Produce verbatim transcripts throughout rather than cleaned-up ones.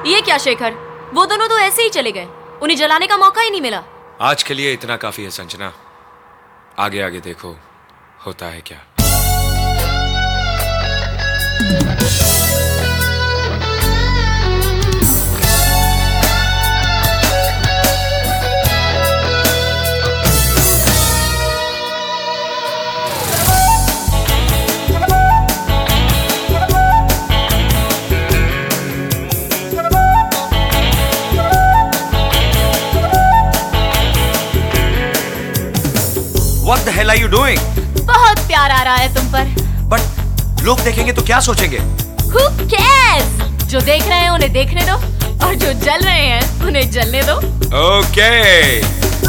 ये क्या शेखर, वो दोनों तो ऐसे ही चले गए, उन्हें जलाने का मौका ही नहीं मिला। आज के लिए इतना काफी है संजना, आगे आगे देखो होता है क्या। What the hell are you doing? बहुत प्यार आ रहा है तुम पर। But लोग देखेंगे तो क्या सोचेंगे? Who cares? जो देख रहे हैं उन्हें देखने दो, और जो जल रहे हैं उन्हें जलने दो। Okay.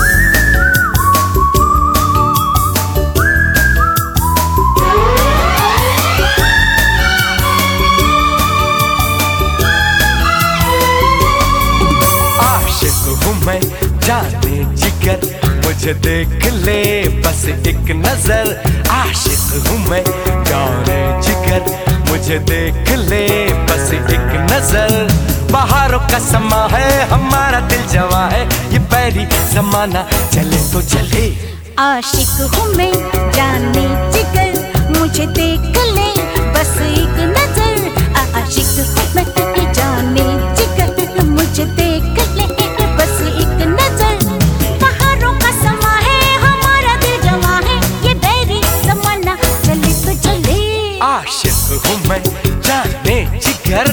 आशिक हूँ मैं जाने जिगर, मुझे देख ले बस एक नजर। आशिक हूँ मैं जाने जिगर, मुझे देख ले बस एक नजर। बहारों का समा है हमारा दिल जवा है, ये पैरी जमाना चले तो चले। आशिक हूँ मैं जाने जिगर, मुझे देख ले बस एक नजर। आशिक हूँ मैं जाने जिगर, मुझे देख ले बस एक नजर। बहारों का समा है हमारा दिल जवा है, ये बैरी जमाना चले तो चले। आशिक हूँ मैं जाने जिगर।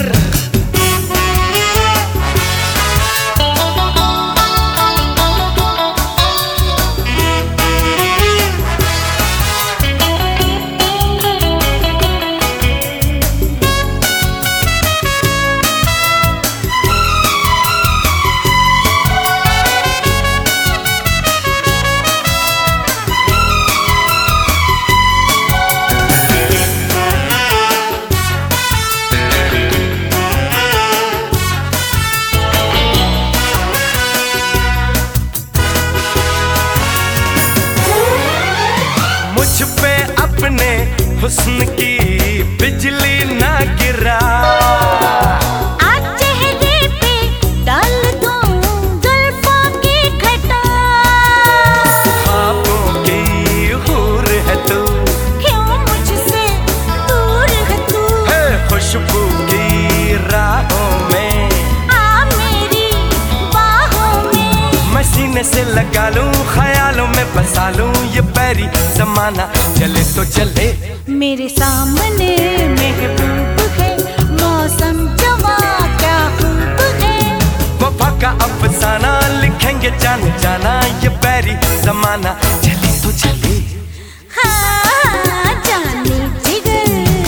मुझ पे अपने हुस्न की बिजली ना गिरा। आज चेहरे पे डाल दूं जुल्फों की घटा। ख्वाबों की हूर है तू, क्यों मुझसे दूर है तू। है खुशबू की राहों में, आ मेरी बाहों में। मैं सीने से लगा लूं ख्यालों में बसा लूं, ये पैरी जमाना चले तो चले। मेरे सामने महबूब है, मौसम जवा क्या खूब है। वफा का अफसाना लिखेंगे जान जाना, ये पैरी जमाना चले तो चले। हाँ जाने जिगर।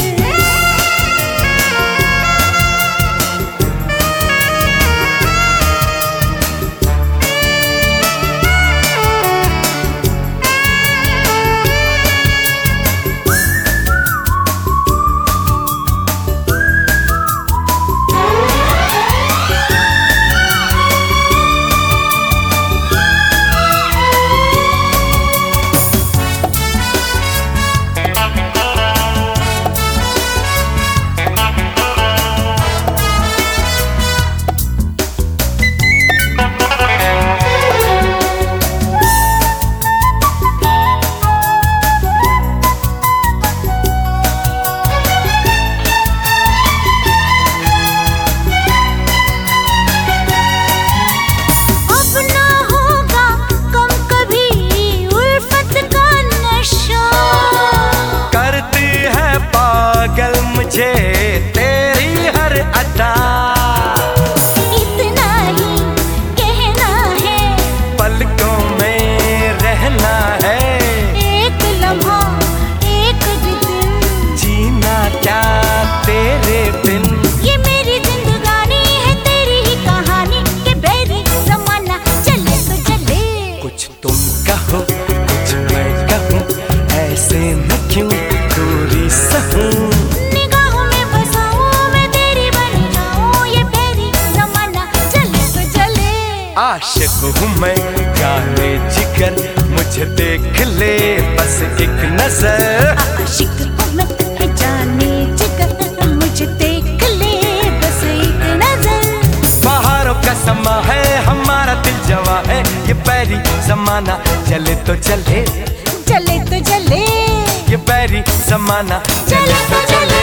मुझे तेरी हर अदा, इतना ही कहना है, पलकों में रहना है, एक लम्हा एक दिन जीना क्या तेरे बिन। ये मेरी जिंदगानी है तेरी ही कहानी, के बैरी जमाना चले तो चले। कुछ तुम कहो कुछ मैं कहूँ, ऐसे न क्यों दूरी सहूँ। आशिक हूँ मैं गाने जिगर, मुझे देख ले बस एक नजर। आशिक हूँ मैं जाने जिगर, मुझे देख ले बस एक नजर। जमाना चले तो चले, चले तो चले, ये बैरी जमाना चले तो चले।